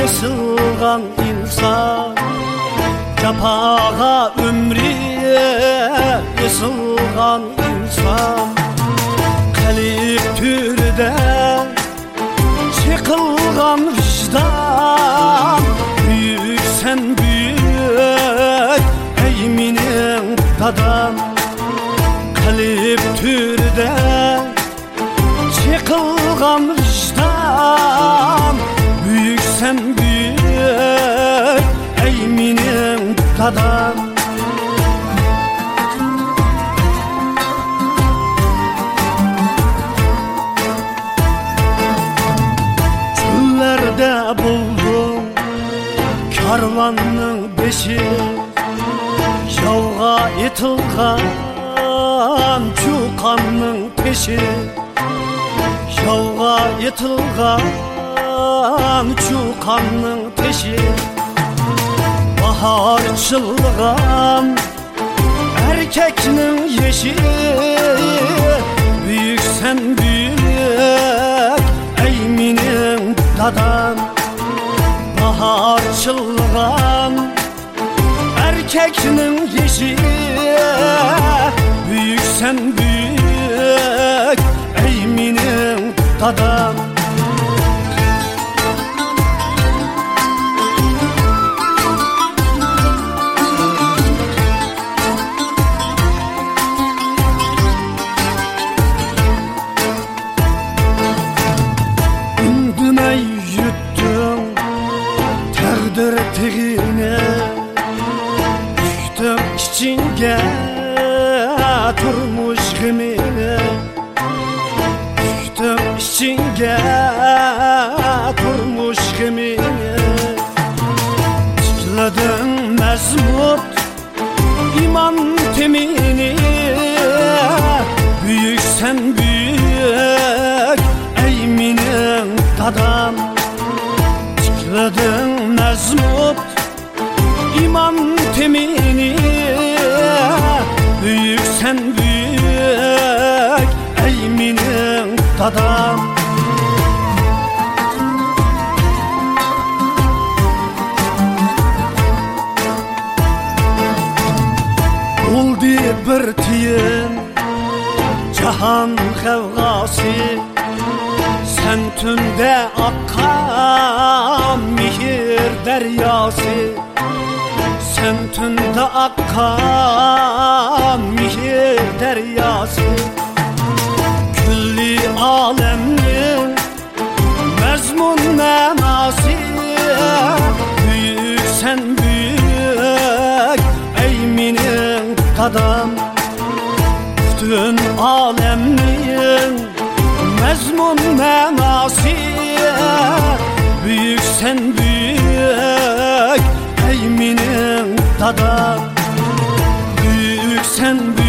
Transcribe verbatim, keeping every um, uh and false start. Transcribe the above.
ısılgan insan, capağa ömrü ısılgan insan, kalip türde çıkılgan vicdan. Büyük sen büyük ey minin dadam, kalip türde çıkılgan vicdan. Büyük sen büyük ey minin dadam. Çöllerde buldum karvanın beşi, yavga yıtılgan çukanın peşi. Yavga yıtılgan çukanın peşi. Bahar çılgan erkeknin yeşi. Büyük sen büyük ey minin dadam, bahar çılgan erkeknin yeşi. Büyük sen büyük ey minin dadam. Ündüme yuttum takdir tigine, düştüm içinge turmuş gımine. Düştüm içinge turmuş gımine. Tıkladım mezmut iman temini. Büyük sen büyük ey minin dadam, tıkladım mezmut iman temini. Büyük sen büyük ey minin dadam. Oldu bir tiyin cahan kavgası, sen tünde akkan mihir deryası. Sen tünde akkan mihir deryası. Külli alemnin mezmun menası. Büyük sen büyük ey minin dadam, bütün alemnin mezmun menası. Büyük sen büyük ey minin dadam, büyük sen büyük